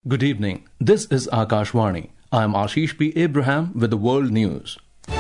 Good evening. This is Akashvani. I am Ashish P. Abraham with the world news.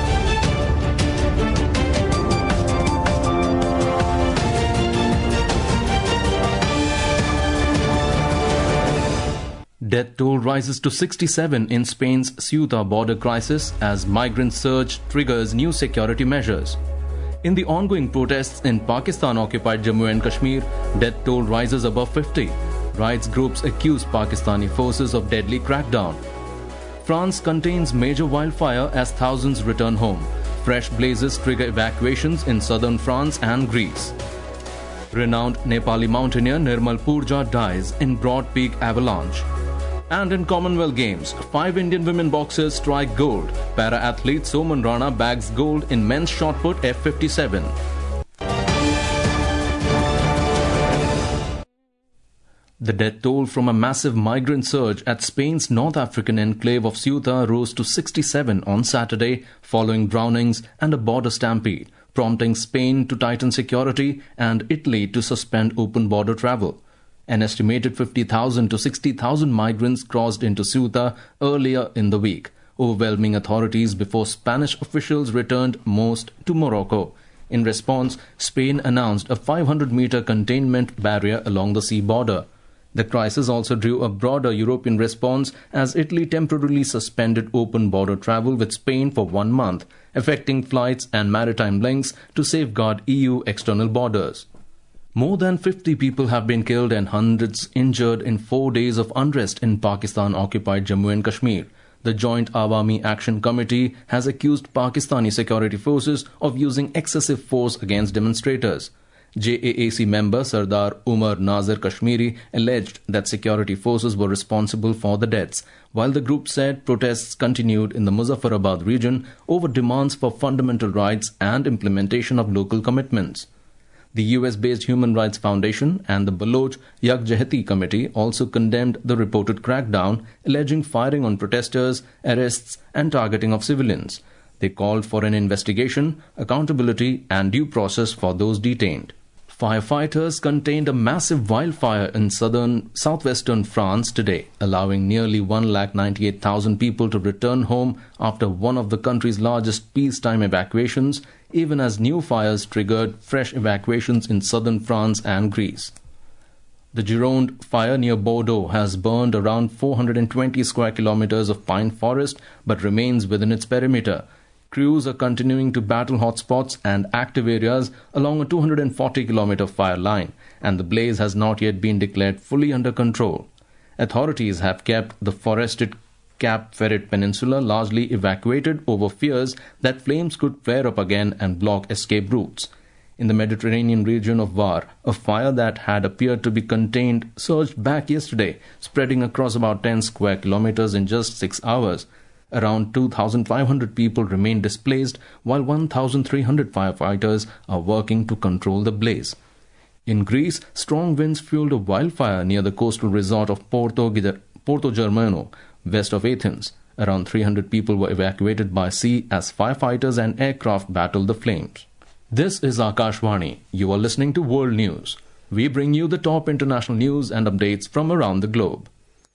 Death toll rises to 67 in Spain's Ceuta border crisis as migrant surge triggers new security measures. In the ongoing protests in Pakistan-occupied Jammu and Kashmir, death toll rises above 50. Rights groups accuse Pakistani forces of deadly crackdown. France contains major wildfire as thousands return home. Fresh blazes trigger evacuations in southern France and Greece. Renowned Nepali mountaineer Nirmal Purja dies in Broad Peak avalanche. And in Commonwealth Games, 5 Indian women boxers strike gold. Para-athlete Soman Rana bags gold in men's shot put F57. The death toll from a massive migrant surge at Spain's North African enclave of Ceuta rose to 67 on Saturday following drownings and a border stampede, prompting Spain to tighten security and Italy to suspend open border travel. An estimated 50,000 to 60,000 migrants crossed into Ceuta earlier in the week, overwhelming authorities before Spanish officials returned most to Morocco. In response, Spain announced a 500-meter containment barrier along the sea border. The crisis also drew a broader European response as Italy temporarily suspended open border travel with Spain for 1 month, affecting flights and maritime links to safeguard EU external borders. More than 50 people have been killed and hundreds injured in 4 days of unrest in Pakistan-occupied Jammu and Kashmir. The Joint Awami Action Committee has accused Pakistani security forces of using excessive force against demonstrators. JAAC member Sardar Umar Nazir Kashmiri alleged that security forces were responsible for the deaths, while the group said protests continued in the Muzaffarabad region over demands for fundamental rights and implementation of local commitments. The US-based Human Rights Foundation and the Baloch Yakjehati Committee also condemned the reported crackdown, alleging firing on protesters, arrests and targeting of civilians. They called for an investigation, accountability and due process for those detained. Firefighters contained a massive wildfire in southwestern France today, allowing nearly 198,000 people to return home after one of the country's largest peacetime evacuations, even as new fires triggered fresh evacuations in southern France and Greece. The Gironde fire near Bordeaux has burned around 420 square kilometers of pine forest but remains within its perimeter. Crews are continuing to battle hotspots and active areas along a 240-kilometer fire line, and the blaze has not yet been declared fully under control. Authorities have kept the forested Cap Ferret Peninsula largely evacuated over fears that flames could flare up again and block escape routes. In the Mediterranean region of Var, a fire that had appeared to be contained surged back yesterday, spreading across about 10 square kilometers in just 6 hours. Around 2,500 people remain displaced, while 1,300 firefighters are working to control the blaze. In Greece, strong winds fueled a wildfire near the coastal resort of Porto Germano, west of Athens. Around 300 people were evacuated by sea as firefighters and aircraft battled the flames. This is Akashvani. You are listening to World News. We bring you the top international news and updates from around the globe.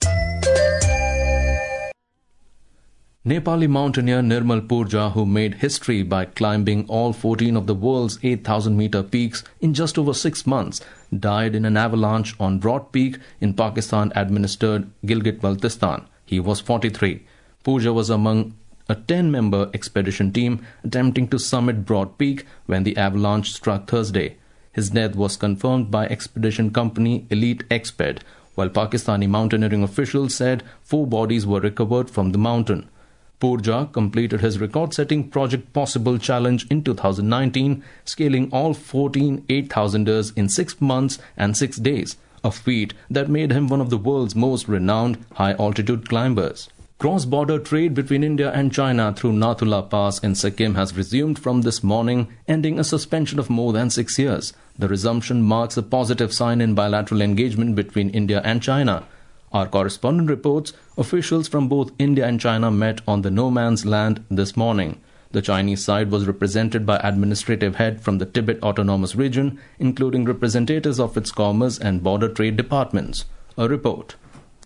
Nepali mountaineer Nirmal Purja, who made history by climbing all 14 of the world's 8,000-meter peaks in just over 6 months, died in an avalanche on Broad Peak in Pakistan-administered Gilgit-Baltistan. He was 43. Purja was among a 10-member expedition team attempting to summit Broad Peak when the avalanche struck Thursday. His death was confirmed by expedition company Elite Exped, while Pakistani mountaineering officials said 4 bodies were recovered from the mountain. Purja completed his record-setting Project Possible challenge in 2019, scaling all 14 8,000ers in 6 months and 6 days, a feat that made him one of the world's most renowned high-altitude climbers. Cross-border trade between India and China through Nathula Pass in Sikkim has resumed from this morning, ending a suspension of more than 6 years. The resumption marks a positive sign in bilateral engagement between India and China. Our correspondent reports officials from both India and China met on the no man's land this morning. The Chinese side was represented by administrative head from the Tibet Autonomous Region, including representatives of its commerce and border trade departments. A report.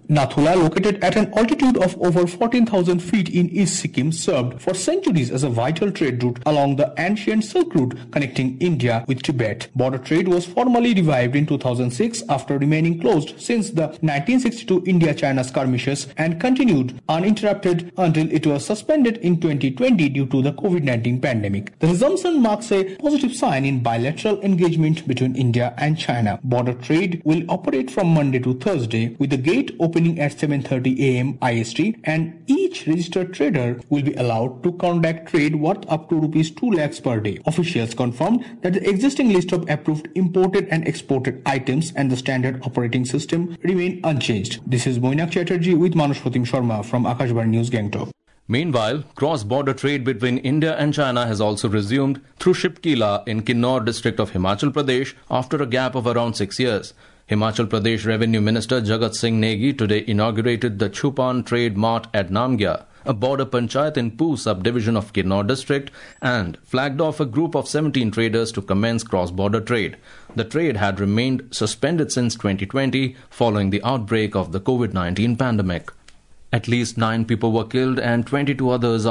Nathula, located at an altitude of over 14,000 feet in East Sikkim, served for centuries as a vital trade route along the ancient Silk Route connecting India with Tibet. Border trade was formally revived in 2006 after remaining closed since the 1962 India-China skirmishes and continued uninterrupted until it was suspended in 2020 due to the COVID-19 pandemic. The resumption marks a positive sign in bilateral engagement between India and China. Border trade will operate from Monday to Thursday, with the gate opening at 7:30 a.m. IST, and each registered trader will be allowed to conduct trade worth up to rupees 2 lakhs per day. Officials confirmed that the existing list of approved imported and exported items and the standard operating system remain unchanged. This is Moinak Chatterjee with Manush Pratim Sharma from Akashvani News, Gangtok. Meanwhile, cross-border trade between India and China has also resumed through Shipkila in Kinnaur district of Himachal Pradesh after a gap of around 6 years. Himachal Pradesh Revenue Minister Jagat Singh Negi today inaugurated the Chupan Trade Mart at Namgya, a border panchayat in Poo subdivision of Kinnaur district, and flagged off a group of 17 traders to commence cross-border trade. The trade had remained suspended since 2020 following the outbreak of the COVID-19 pandemic. At least 9 people were killed and 22 others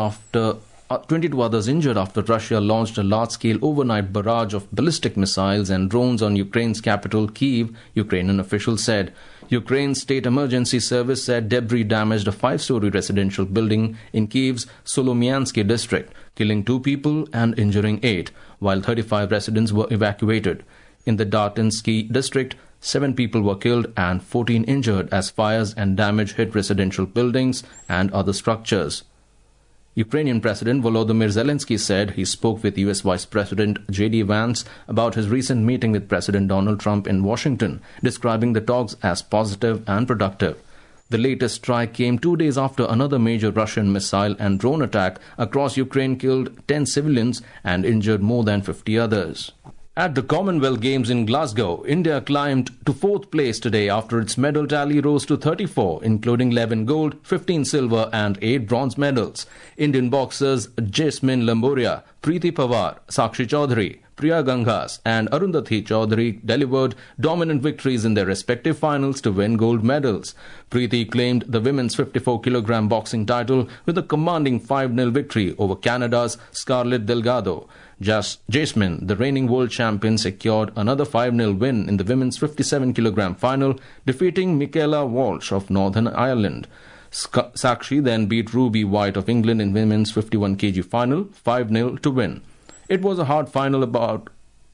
injured after Russia launched a large-scale overnight barrage of ballistic missiles and drones on Ukraine's capital, Kyiv, Ukrainian officials said. Ukraine's State Emergency Service said debris damaged a 5-story residential building in Kyiv's Solomiansky district, killing 2 people and injuring 8, while 35 residents were evacuated. In the Dartinsky district, 7 people were killed and 14 injured as fires and damage hit residential buildings and other structures. Ukrainian President Volodymyr Zelensky said he spoke with US Vice President J.D. Vance about his recent meeting with President Donald Trump in Washington, describing the talks as positive and productive. The latest strike came 2 days after another major Russian missile and drone attack across Ukraine killed 10 civilians and injured more than 50 others. At the Commonwealth Games in Glasgow, India climbed to 4th place today after its medal tally rose to 34, including 11 gold, 15 silver and 8 bronze medals. Indian boxers Jasmine Lamboria, Preeti Pawar, Sakshi Chaudhary, Priya Gangas and Arundhati Chaudhary delivered dominant victories in their respective finals to win gold medals. Preeti claimed the women's 54-kilogram boxing title with a commanding 5-0 victory over Canada's Scarlett Delgado. Jasmine, the reigning world champion, secured another 5-0 win in the women's 57-kilogram final, defeating Michaela Walsh of Northern Ireland. Sakshi then beat Ruby White of England in women's 51 kg final, 5-0 to win. It was a hard final bout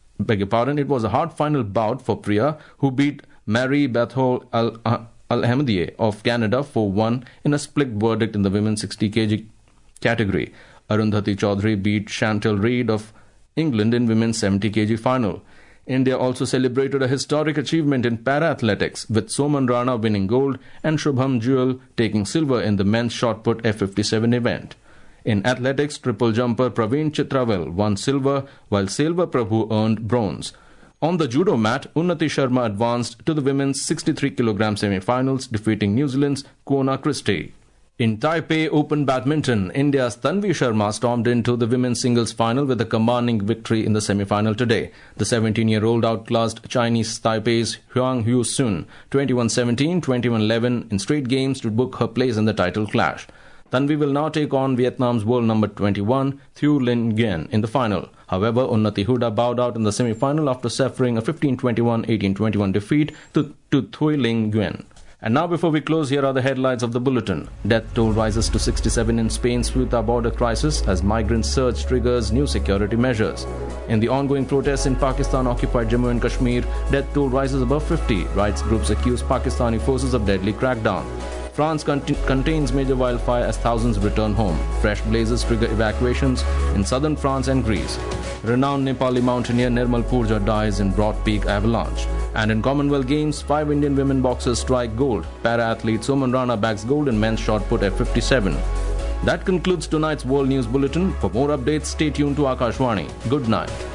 for Priya, who beat Mary Bethel Al-Ahmadiyeh of Canada 4-1 in a split verdict in the women's 60 kg category. Arundhati Chaudhary beat Chantal Reid of England in women's 70 kg final. India also celebrated a historic achievement in para-athletics, with Soman Rana winning gold and Shubham Jewel taking silver in the men's shot-put F57 event. In athletics, triple jumper Praveen Chitravel won silver, while Selva Prabhu earned bronze. On the judo mat, Unnati Sharma advanced to the women's 63-kilogram semi-finals, defeating New Zealand's Quona Christie. In Taipei Open Badminton, India's Tanvi Sharma stormed into the women's singles final with a commanding victory in the semi-final today. The 17-year-old outclassed Chinese Taipei's Huang Hu-sun 21-17, 21-11 in straight games to book her place in the title clash. Tanvi will now take on Vietnam's world number 21, Thu Linh Nguyen, in the final. However, Unnati Huda bowed out in the semi-final after suffering a 15-21, 18-21 defeat to Thu Linh Nguyen. And now, before we close, here are the headlines of the bulletin. Death toll rises to 67 in Spain's Ceuta border crisis as migrant surge triggers new security measures. In the ongoing protests in Pakistan-occupied Jammu and Kashmir, death toll rises above 50. Rights groups accuse Pakistani forces of deadly crackdown. France contains major wildfire as thousands return home. Fresh blazes trigger evacuations in southern France and Greece. Renowned Nepali mountaineer Nirmal Purja dies in Broad Peak avalanche. And in Commonwealth Games, 5 Indian women boxers strike gold. Para-athlete Soman Rana bags gold in men's shot put F57. That concludes tonight's World News Bulletin. For more updates, stay tuned to Akashvani. Good night.